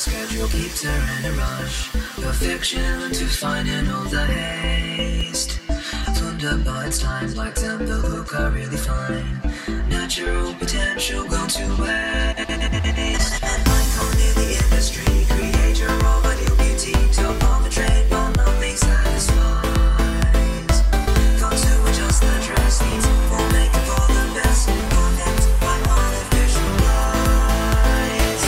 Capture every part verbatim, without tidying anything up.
schedule keeps her in a rush. Perfection to finding all the haste. Wunderbar, it's time like temple hook are really fine. Natural potential gone to waste. Like only the industry, creator of a new beauty. Top of the trade, but nothing satisfies. Got to adjust the dress needs for making for the best. Connect by artificial lights.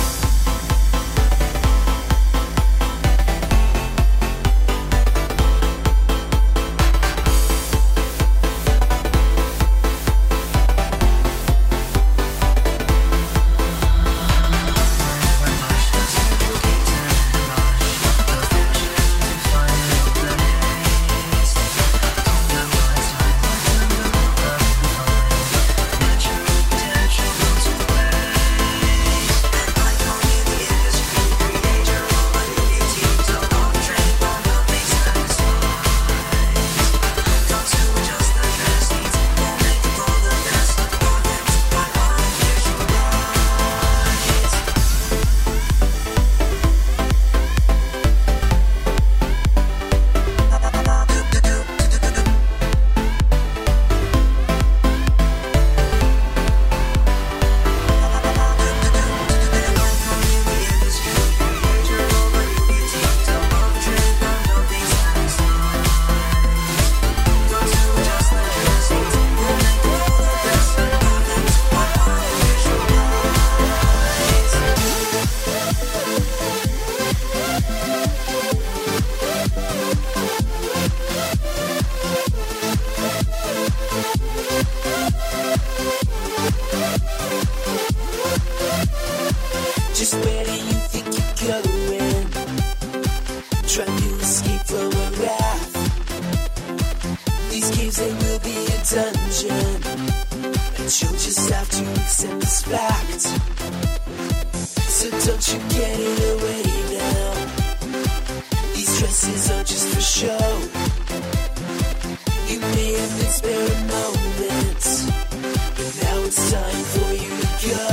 Just where do you think you're going? Trying to escape from a wrath. These caves, they will be a dungeon, and you'll just have to accept this fact. So don't you get it away now. These dresses are just for show. You may have been spared a moment, but now it's time for you to go.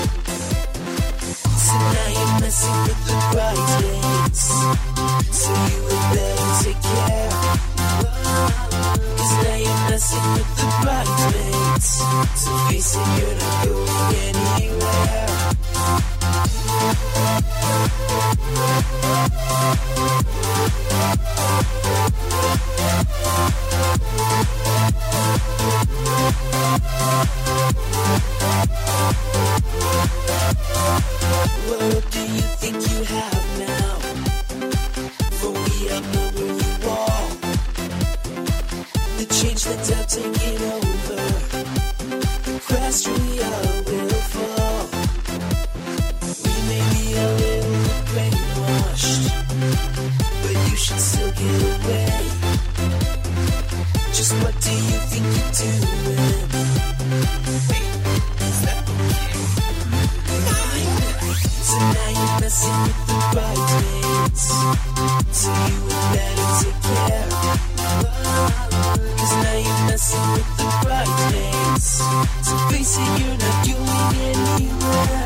So now you're messing with the bridesmaids, so you would better take care. Cause now you're messing with the bridesmaids, so face it, you're not going anywhere. What do you think you have now? For we outnumber you all. The change that's out taking over, the crash we are will fall. We may be a little brainwashed, but you should still get away. Just what do you think you're doing? Wait, is that okay? So now you're messing with the bridesmaids, so you would better take care. Cause now you're messing with the bridesmaids, so face it, you're not going anywhere.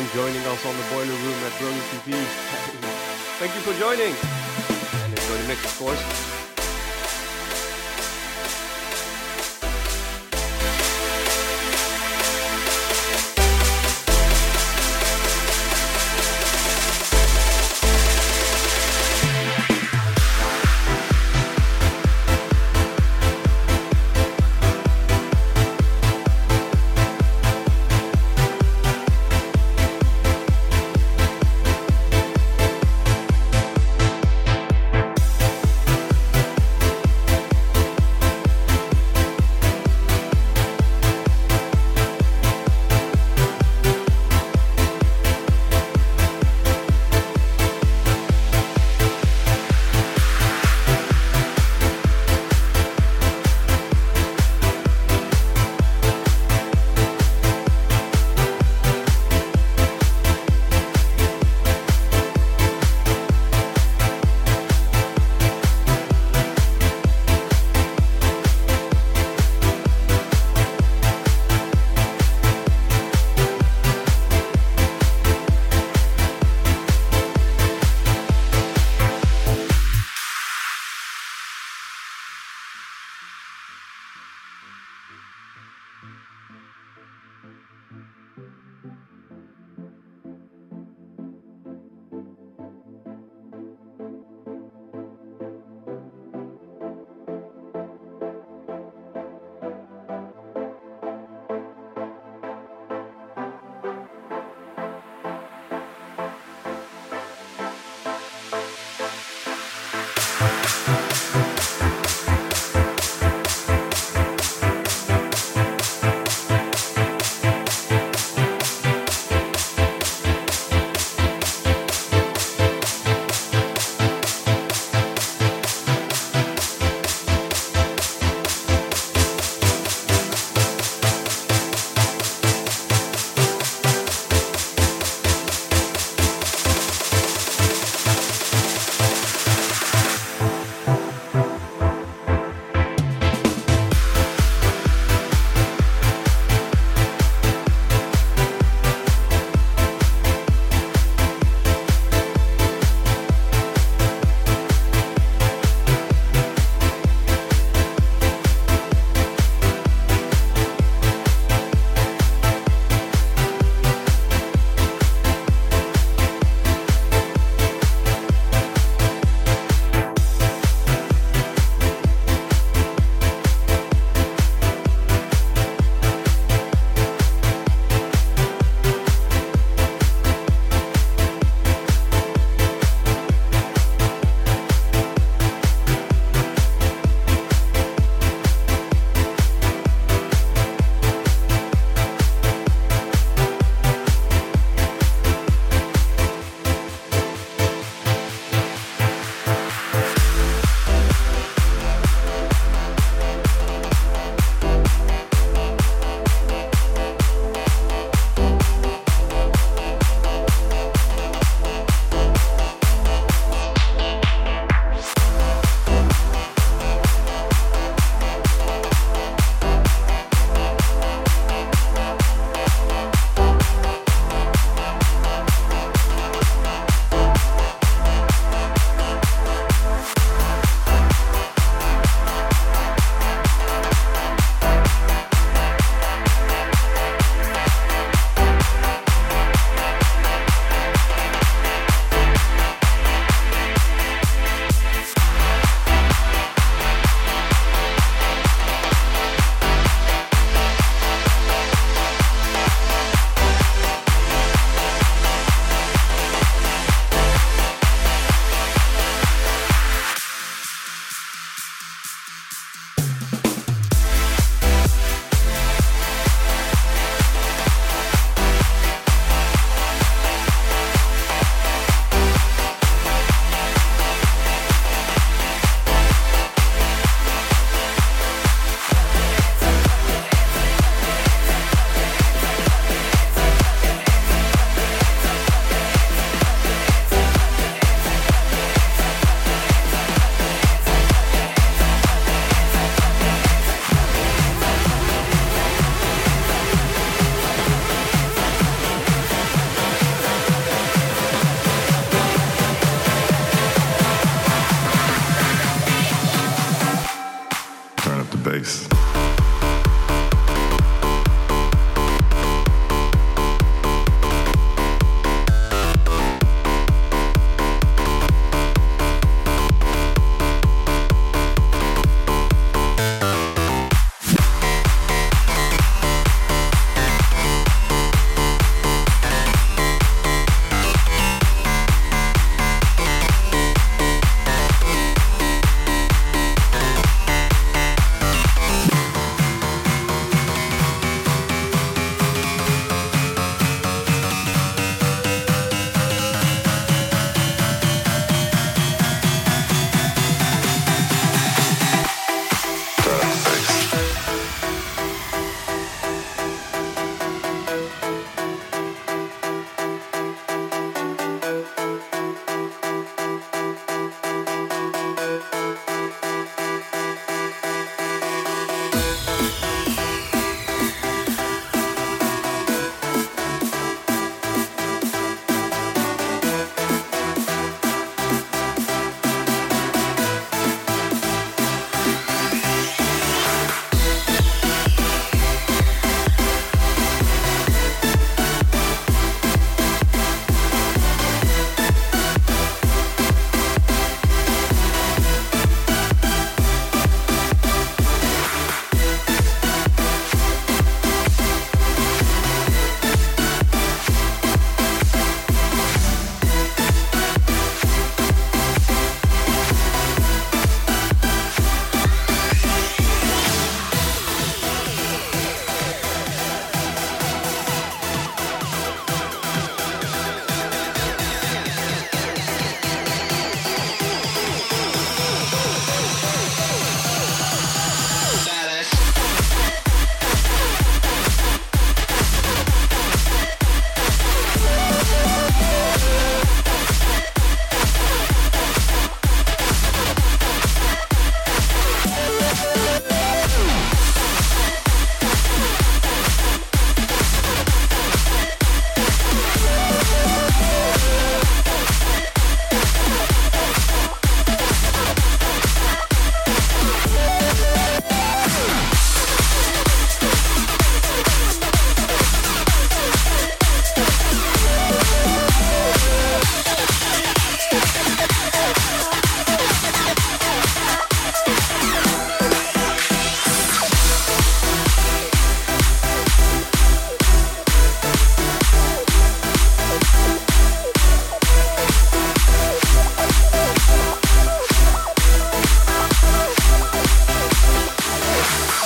joining us on the Boiler Room at Brony T V. Thank you for joining. And enjoy the mix, of course. We'll be right back.